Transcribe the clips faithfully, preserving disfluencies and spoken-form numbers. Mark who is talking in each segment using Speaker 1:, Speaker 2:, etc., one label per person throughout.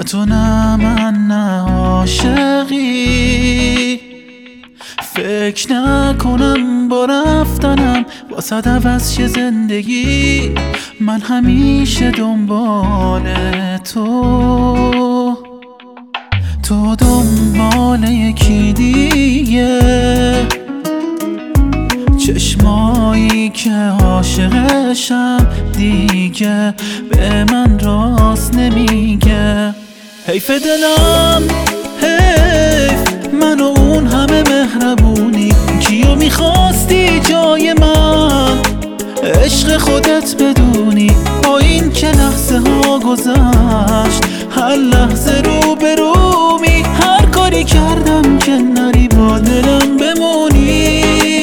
Speaker 1: تو نه من نه عاشقی، فکر نکنم با رفتنم واسه عوض شه زندگی. من همیشه دنبال تو، تو دنبال یکی دیگه. چشمایی که عاشقشم دیگه به من راست نمیگه. حیف دلم حیف، من و اون همه مهربونی. کیو میخواستی جای من؟ عشق خودت بدونی. با این که لحظه ها گذشت، هر لحظه رو به رومی. هر کاری کردم که نری با دلم بمونی.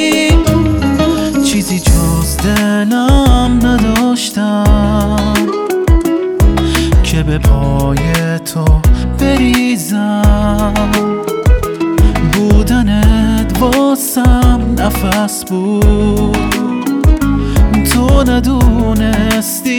Speaker 1: چیزی جز دلم نداشتم که به پای تو بریزم. بودنت واسم نفس بود، تو ندونستی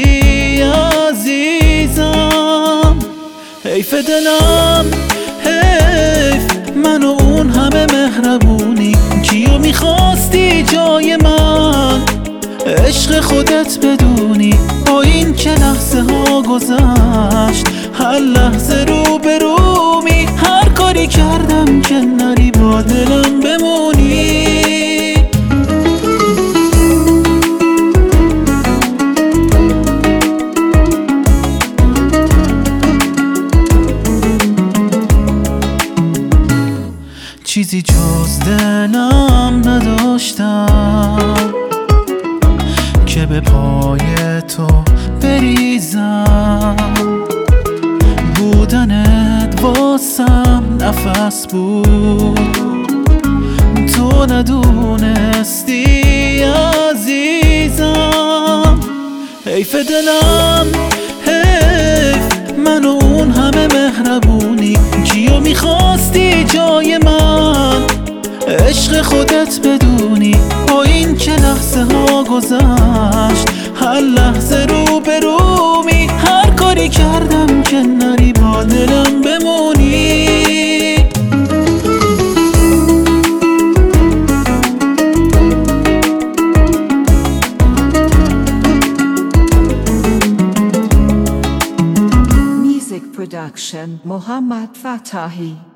Speaker 1: عزیزم. حیف دلم حیف، من و اون همه مهربونی. کیو میخواستی جای من؟ عشق خودت بدونی. با این که لحظه ها گذشت، هر لحظه رو به رومی. هر کاری کردم که نری با دلم بمونی. چیزی جز دلم نداشتم که به پای تو بریزم. بودنت واسم نفس بود، تو ندونستی عزیزم. حیف دلم حیف، من و اون همه مهربونی. کیو میخواستی جای من؟ عشق خودت بدونی. با این که لحظه ها گذشت، هر لحظه رو به رومی. هر کاری کردم که نری با دلم بمونی.
Speaker 2: Production Muhammad Fatahi.